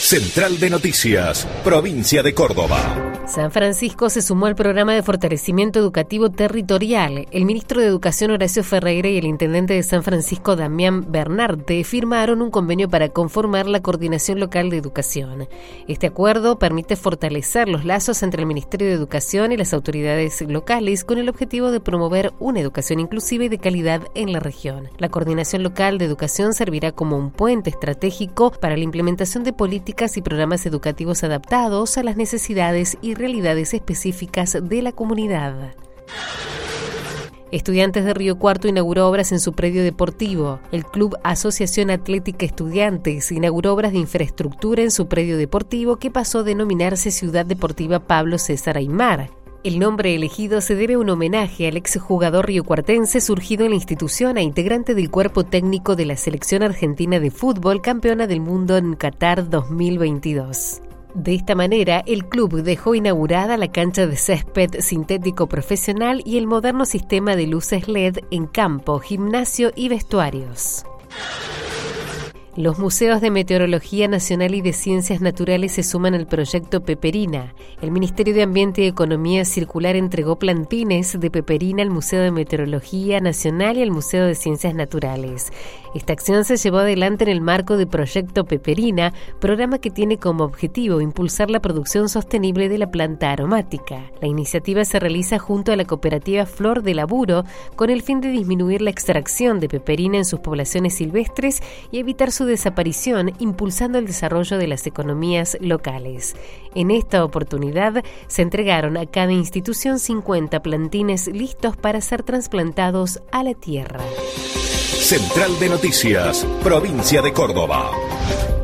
Central de Noticias, provincia de Córdoba. San Francisco se sumó al programa de fortalecimiento educativo territorial. El ministro de Educación Horacio Ferreira y el intendente de San Francisco Damián Bernarte firmaron un convenio para conformar la Coordinación Local de Educación. Este acuerdo permite fortalecer los lazos entre el Ministerio de Educación y las autoridades locales con el objetivo de promover una educación inclusiva y de calidad en la región. La Coordinación Local de Educación servirá como un puente estratégico para la implementación de políticas y programas educativos adaptados a las necesidades y realidades específicas de la comunidad. Estudiantes de Río Cuarto inauguró obras en su predio deportivo. El Club Asociación Atlética Estudiantes inauguró obras de infraestructura en su predio deportivo que pasó a denominarse Ciudad Deportiva Pablo César Aymar. El nombre elegido se debe a un homenaje al exjugador riocuartense surgido en la institución e integrante del cuerpo técnico de la selección argentina de fútbol campeona del mundo en Qatar 2022. De esta manera, el club dejó inaugurada la cancha de césped sintético profesional y el moderno sistema de luces LED en campo, gimnasio y vestuarios. Los museos de Meteorología Nacional y de Ciencias Naturales se suman al proyecto Peperina. El Ministerio de Ambiente y Economía Circular entregó plantines de peperina al Museo de Meteorología Nacional y al Museo de Ciencias Naturales. Esta acción se llevó adelante en el marco del proyecto Peperina, programa que tiene como objetivo impulsar la producción sostenible de la planta aromática. La iniciativa se realiza junto a la cooperativa Flor de Laburo con el fin de disminuir la extracción de peperina en sus poblaciones silvestres y evitar su desaparición, impulsando el desarrollo de las economías locales. En esta oportunidad se entregaron a cada institución 50 plantines listos para ser trasplantados a la tierra. Central de Noticias, provincia de Córdoba.